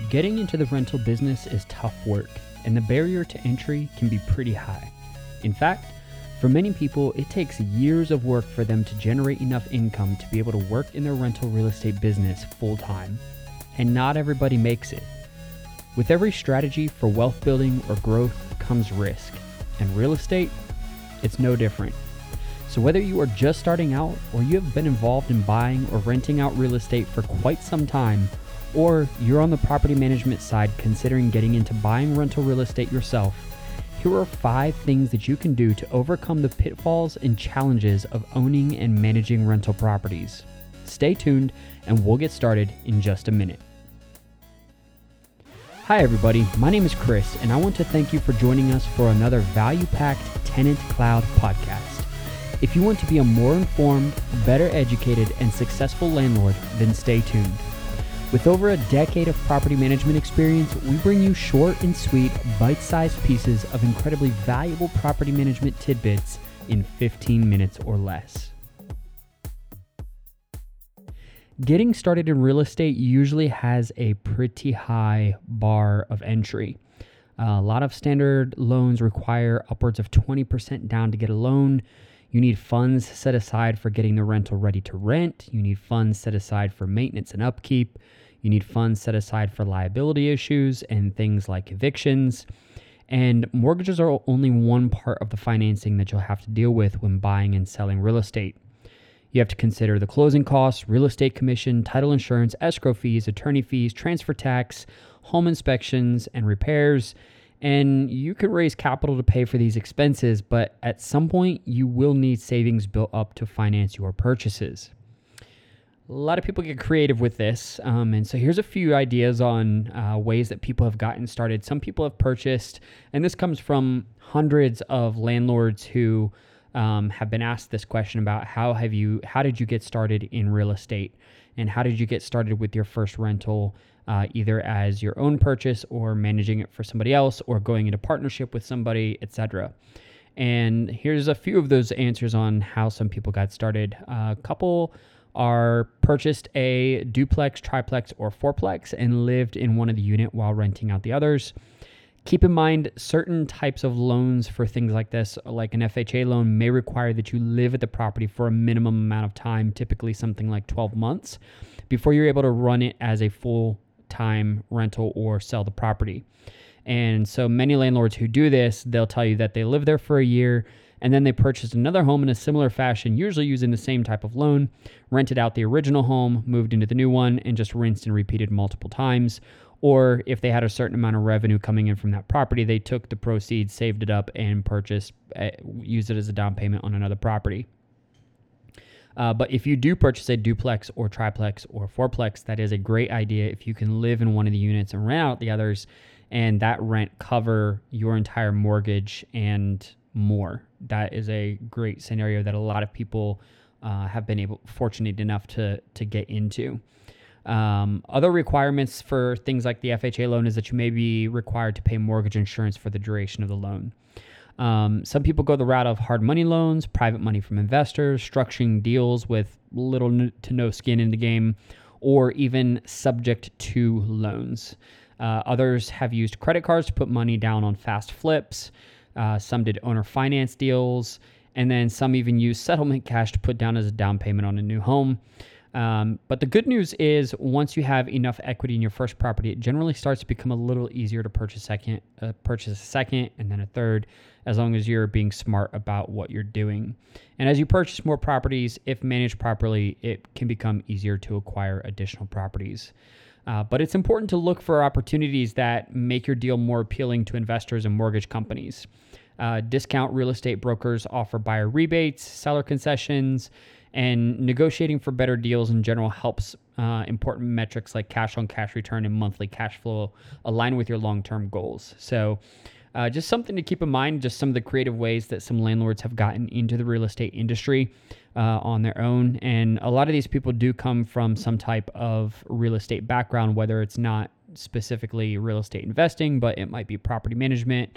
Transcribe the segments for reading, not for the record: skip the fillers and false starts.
Getting into the rental business is tough work, and the barrier to entry can be pretty high. In fact, for many people, it takes years of work for them to generate enough income to be able to work in their rental real estate business full time. And not everybody makes it. With every strategy for wealth building or growth comes risk, and real estate, it's no different. So whether you are just starting out or you have been involved in buying or renting out real estate for quite some time, or you're on the property management side considering getting into buying rental real estate yourself, here are 5 things that you can do to overcome the pitfalls and challenges of owning and managing rental properties. Stay tuned and we'll get started in just a minute. Hi everybody, my name is Chris and I want to thank you for joining us for another value-packed Tenant Cloud podcast. If you want to be a more informed, better educated, and successful landlord, then stay tuned. With over a decade of property management experience, we bring you short and sweet, bite-sized pieces of incredibly valuable property management tidbits in 15 minutes or less. Getting started in real estate usually has a pretty high bar of entry. A lot of standard loans require upwards of 20% down to get a loan. You need funds set aside for getting the rental ready to rent. You need funds set aside for maintenance and upkeep. You need funds set aside for liability issues and things like evictions. And mortgages are only one part of the financing that you'll have to deal with when buying and selling real estate. You have to consider the closing costs, real estate commission, title insurance, escrow fees, attorney fees, transfer tax, home inspections, and repairs. And you can raise capital to pay for these expenses, but at some point you will need savings built up to finance your purchases. A lot of people get creative with this, and so here's a few ideas on ways that people have gotten started. Some people have purchased, and this comes from hundreds of landlords who have been asked this question about how did you get started in real estate, and how did you get started with your first rental, either as your own purchase or managing it for somebody else or going into partnership with somebody, etc. And here's a few of those answers on how some people got started. A couple purchased a duplex, triplex, or fourplex and lived in one of the unit while renting out the others. Keep in mind, certain types of loans for things like this, like an FHA loan, may require that you live at the property for a minimum amount of time, typically something like 12 months, before you're able to run it as a full-time rental or sell the property. And so many landlords who do this, they'll tell you that they live there for a year, and then they purchased another home in a similar fashion, usually using the same type of loan, rented out the original home, moved into the new one, and just rinsed and repeated multiple times. Or if they had a certain amount of revenue coming in from that property, they took the proceeds, saved it up, and used it as a down payment on another property. But if you do purchase a duplex or triplex or fourplex, that is a great idea if you can live in one of the units and rent out the others, and that rent cover your entire mortgage and more. That is a great scenario that a lot of people have been fortunate enough to get into. Other requirements for things like the FHA loan is that you may be required to pay mortgage insurance for the duration of the loan. Some people go the route of hard money loans, private money from investors, structuring deals with little to no skin in the game, or even subject to loans. Others have used credit cards to put money down on fast flips. Some did owner finance deals, and then some even used settlement cash to put down as a down payment on a new home. But the good news is once you have enough equity in your first property, it generally starts to become a little easier to purchase a second and then a third, as long as you're being smart about what you're doing. And as you purchase more properties, if managed properly, it can become easier to acquire additional properties. But it's important to look for opportunities that make your deal more appealing to investors and mortgage companies. Discount real estate brokers offer buyer rebates, seller concessions, and negotiating for better deals in general helps important metrics like cash-on-cash return and monthly cash flow align with your long-term goals. So just something to keep in mind, just some of the creative ways that some landlords have gotten into the real estate industry on their own. And a lot of these people do come from some type of real estate background, whether it's not specifically real estate investing, but it might be property management,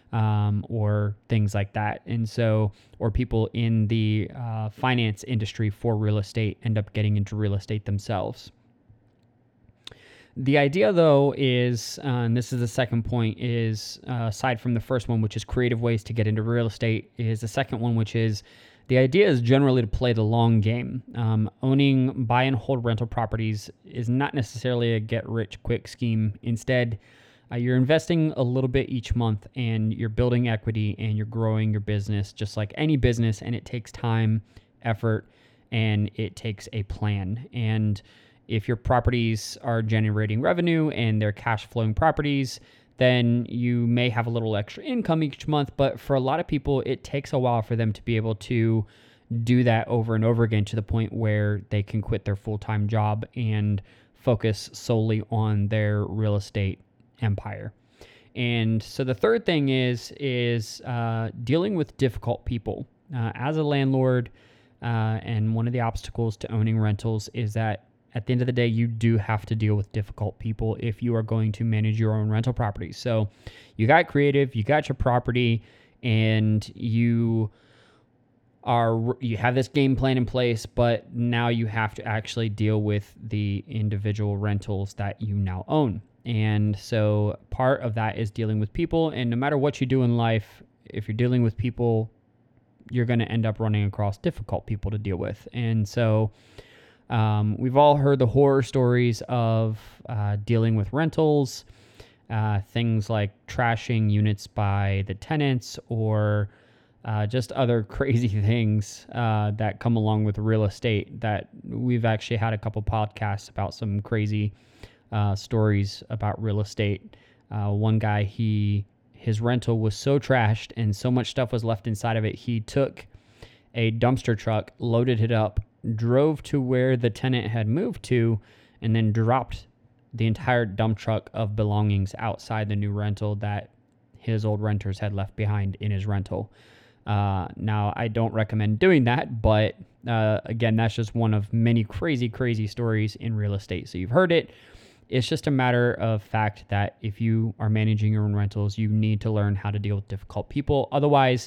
or things like that. And so, or people in the finance industry for real estate end up getting into real estate themselves. The idea, though, is, and this is the second point, is aside from the first one, which is creative ways to get into real estate, is the second one, which is the idea is generally to play the long game. Owning buy and hold rental properties is not necessarily a get rich quick scheme. Instead, you're investing a little bit each month and you're building equity and you're growing your business just like any business. And it takes time, effort, and it takes a plan. And if your properties are generating revenue and they're cash flowing properties, then you may have a little extra income each month. But for a lot of people, it takes a while for them to be able to do that over and over again to the point where they can quit their full-time job and focus solely on their real estate empire. And so the third thing is dealing with difficult people. As a landlord, and one of the obstacles to owning rentals is that at the end of the day, you do have to deal with difficult people if you are going to manage your own rental properties. So you got creative, you got your property, and you have this game plan in place, but now you have to actually deal with the individual rentals that you now own. And so part of that is dealing with people. And no matter what you do in life, if you're dealing with people, you're going to end up running across difficult people to deal with. And so we've all heard the horror stories of dealing with rentals, things like trashing units by the tenants, or just other crazy things that come along with real estate. That we've actually had a couple podcasts about some crazy stories about real estate. One guy, his rental was so trashed and so much stuff was left inside of it, he took a dumpster truck, loaded it up, drove to where the tenant had moved to, and then dropped the entire dump truck of belongings outside the new rental that his old renters had left behind in his rental. Now, I don't recommend doing that, but again, that's just one of many crazy, crazy stories in real estate. So you've heard it. It's just a matter of fact that if you are managing your own rentals, you need to learn how to deal with difficult people. Otherwise,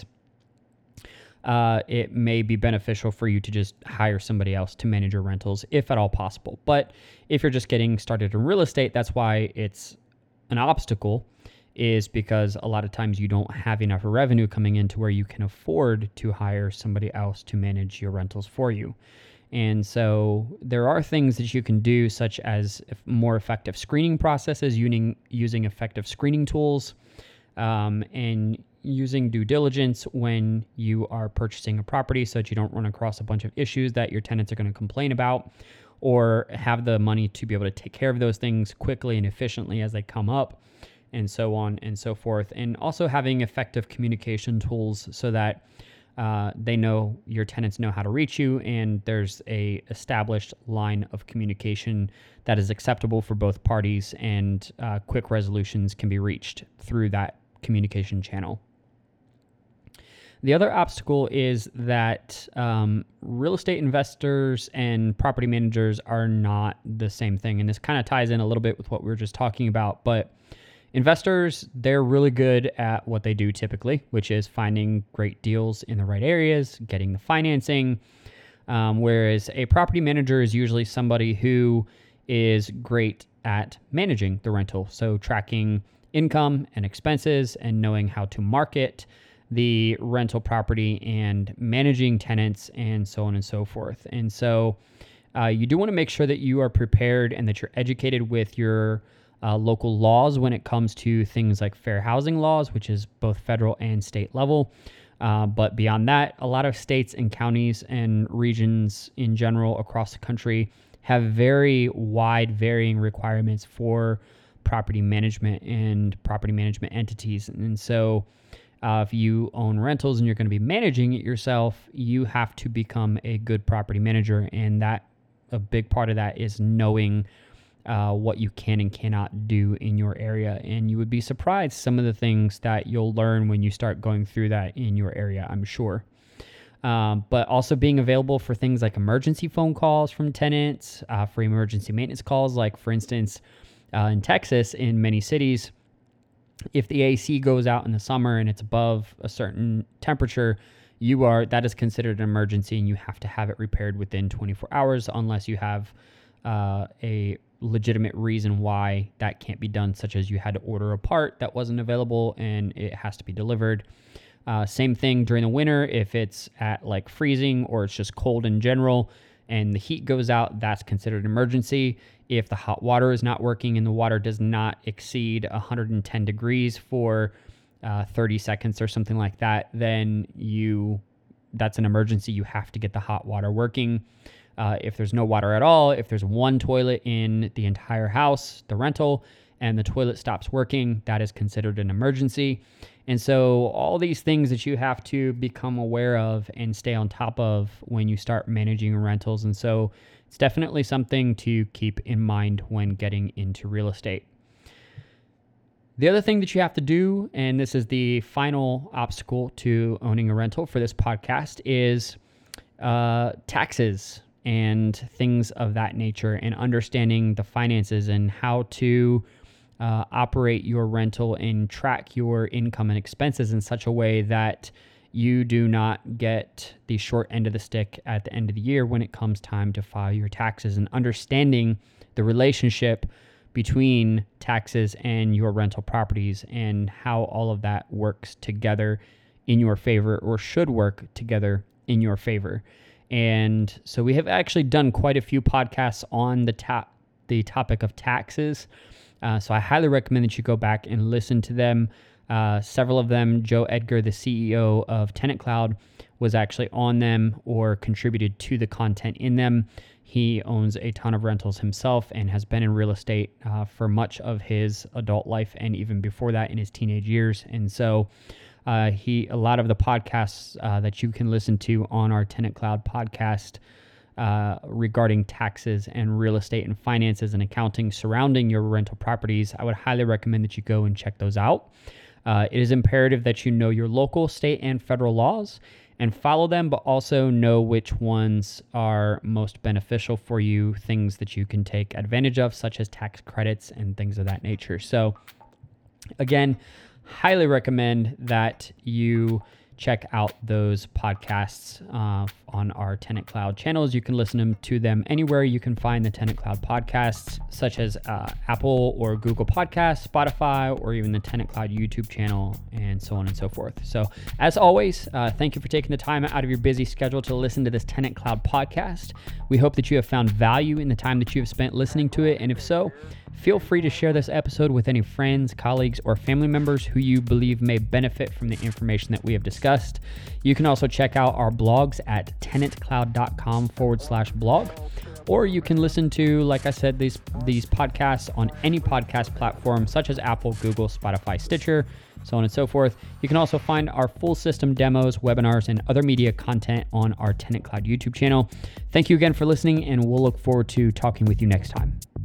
it may be beneficial for you to just hire somebody else to manage your rentals, if at all possible. But if you're just getting started in real estate, that's why it's an obstacle, is because a lot of times you don't have enough revenue coming in to where you can afford to hire somebody else to manage your rentals for you. And so there are things that you can do, such as more effective screening processes, using effective screening tools, and using due diligence when you are purchasing a property so that you don't run across a bunch of issues that your tenants are going to complain about, or have the money to be able to take care of those things quickly and efficiently as they come up, and so on and so forth. And also having effective communication tools so that your tenants know how to reach you, and there's a established line of communication that is acceptable for both parties, and quick resolutions can be reached through that communication channel. The other obstacle is that real estate investors and property managers are not the same thing. And this kind of ties in a little bit with what we were just talking about. But investors, they're really good at what they do typically, which is finding great deals in the right areas, getting the financing. Whereas a property manager is usually somebody who is great at managing the rental. So tracking income and expenses and knowing how to market the rental property and managing tenants and so on and so forth. And so you do want to make sure that you are prepared and that you're educated with your local laws when it comes to things like fair housing laws, which is both federal and state level. But beyond that, a lot of states and counties and regions in general across the country have very wide varying requirements for property management and property management entities. And so if you own rentals and you're going to be managing it yourself, you have to become a good property manager. And a big part of that is knowing what you can and cannot do in your area. And you would be surprised some of the things that you'll learn when you start going through that in your area, I'm sure. But also being available for things like emergency phone calls from tenants, for emergency maintenance calls. Like, for instance, in Texas, in many cities, if the AC goes out in the summer and it's above a certain temperature, that is considered an emergency, and you have to have it repaired within 24 hours unless you have a legitimate reason why that can't be done, such as you had to order a part that wasn't available and it has to be delivered. Same thing during the winter, if it's at like freezing or it's just cold in general and the heat goes out, that's considered an emergency. If the hot water is not working and the water does not exceed 110 degrees for 30 seconds or something like that, then that's an emergency. You have to get the hot water working. If there's no water at all, if there's one toilet in the entire house, the rental, and the toilet stops working, that is considered an emergency. And so all these things that you have to become aware of and stay on top of when you start managing rentals. And so it's definitely something to keep in mind when getting into real estate. The other thing that you have to do, and this is the final obstacle to owning a rental for this podcast, is taxes and things of that nature, and understanding the finances and how to operate your rental and track your income and expenses in such a way that you do not get the short end of the stick at the end of the year when it comes time to file your taxes, and understanding the relationship between taxes and your rental properties and how all of that works together in your favor, or should work together in your favor. And so we have actually done quite a few podcasts on the topic of taxes. So I highly recommend that you go back and listen to them. Several of them, Joe Edgar, the CEO of Tenant Cloud, was actually on them or contributed to the content in them. He owns a ton of rentals himself and has been in real estate for much of his adult life and even before that in his teenage years. And so a lot of the podcasts that you can listen to on our Tenant Cloud podcast regarding taxes and real estate and finances and accounting surrounding your rental properties, I would highly recommend that you go and check those out. It is imperative that you know your local, state, and federal laws and follow them, but also know which ones are most beneficial for you, things that you can take advantage of, such as tax credits and things of that nature. So again, highly recommend that you check out those podcasts on our Tenant Cloud channels. You can listen to them anywhere you can find the Tenant Cloud podcasts, such as Apple or Google Podcasts, Spotify, or even the Tenant Cloud YouTube channel, and so on and so forth. So as always, thank you for taking the time out of your busy schedule to listen to this Tenant Cloud podcast. We hope that you have found value in the time that you have spent listening to it. And if so, feel free to share this episode with any friends, colleagues, or family members who you believe may benefit from the information that we have discussed. You can also check out our blogs at tenantcloud.com/blog, or you can listen to, like I said, these podcasts on any podcast platform such as Apple, Google, Spotify, Stitcher, so on and so forth. You can also find our full system demos, webinars, and other media content on our Tenant Cloud YouTube channel. Thank you again for listening, and we'll look forward to talking with you next time.